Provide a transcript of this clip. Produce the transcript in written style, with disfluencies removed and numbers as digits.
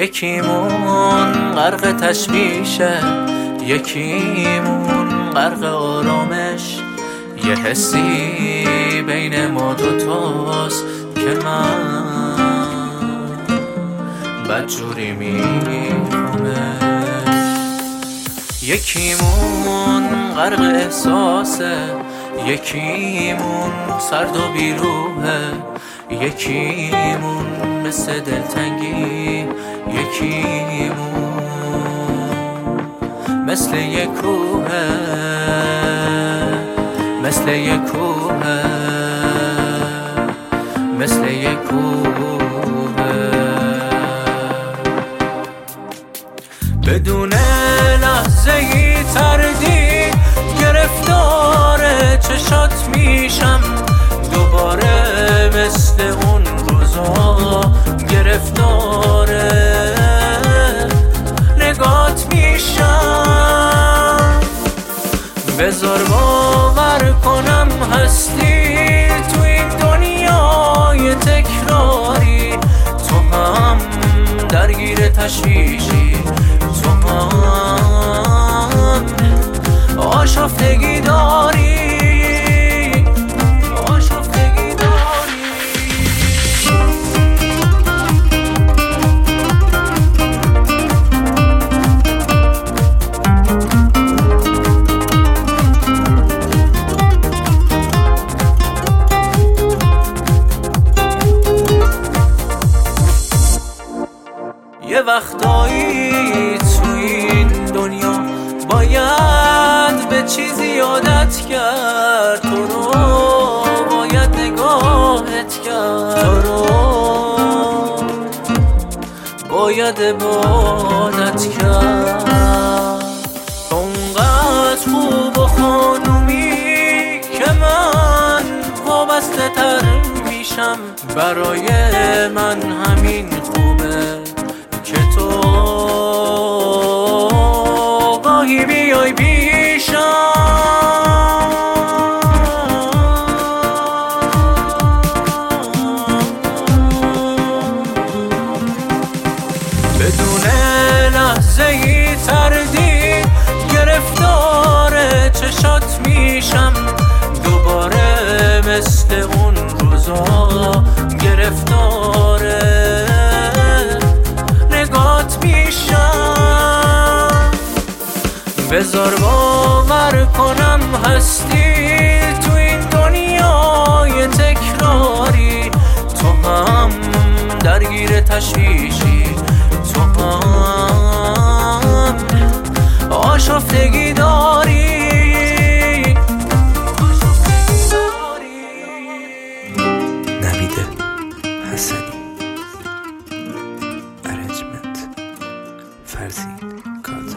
یکیمون غرق تشویشه، یکیمون غرق آرامش. یه حسی بین ما دوتاست که من بدجوری میخوامش. یکیمون غرق احساسه، یکیمون سرد و بیروحه. یکیمون مثل دلتنگی، یکیمون مثل یک کوهه، مثل یک کوهه، مثل یک کوهه. بدون لحظه‌ای تردید گرفتار چشات میشم، دوباره مثل اون روزا گرفتار نگات میشم. بذار باور کنم هستی تو این دنیای تکراری، تو هم درگیر تشویشی، تو هم آشفتگی داری، آشفتگی داری. یه وقتایی تو این دنیا باید به چیزی عادت کرد، تو رو باید نگاهت کرد، تو رو باید عبادت کرد. تو اونقدر خوب و خانومی که من وابسته تر میشم. برای من همین خوبه که تو گاهی بیای پیشم. بدون لحظه‌ای تردید گرفتار چشات میشم، دوباره مثل اون روزا گرفتار نگات میشم. بذار باور کنم هستی تو این دنیای تکراری، تو هم درگیر تشویشی، تو هم آشفتگی داری. نوید حسنی، ارنجمنت فرزین کاظمی.